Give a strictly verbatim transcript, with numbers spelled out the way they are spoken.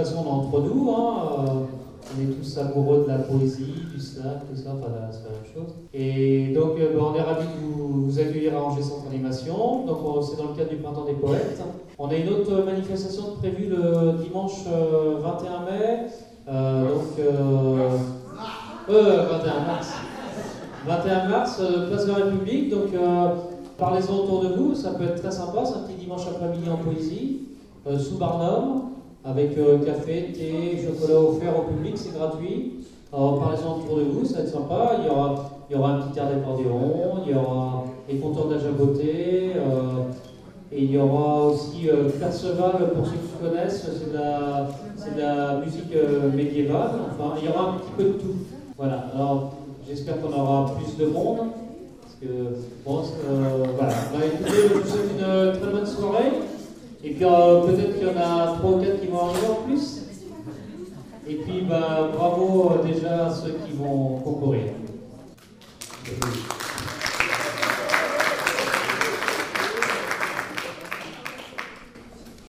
façon, on est entre nous. Hein, euh, on est tous amoureux de la poésie, du slam, tout ça, enfin, c'est la même chose. Et donc, euh, ben, on est ravis de vous, vous accueillir à Angers Centre Animation. Donc, c'est dans le cadre du Printemps des Poètes. On a une autre manifestation prévue le dimanche euh, vingt et un mai. Euh, donc, euh, euh, vingt et un mars. vingt et un mars, euh, place de la République. Donc, euh, parlez-en autour de vous. Ça peut être très sympa. C'est un petit dimanche après-midi en poésie, euh, sous Barnum, avec euh, café, thé, chocolat offert au public. C'est gratuit. Alors, parlez-en autour de vous. Ça va être sympa. Il y aura, il y aura un petit air d'accordéon. Il y aura les contours de la jaboté. Euh, Et il y aura aussi euh, Perceval, pour ceux qui connaissent, c'est de la, c'est de la musique euh, médiévale. Enfin, il y aura un petit peu de tout. Voilà, alors j'espère qu'on aura plus de monde. Parce que, bon, euh, voilà. Bah, écoutez, je vous souhaite une très bonne soirée. Et puis euh, peut-être qu'il y en a trois ou quatre qui vont arriver en plus. Et puis, bah, bravo euh, déjà à ceux qui vont concourir.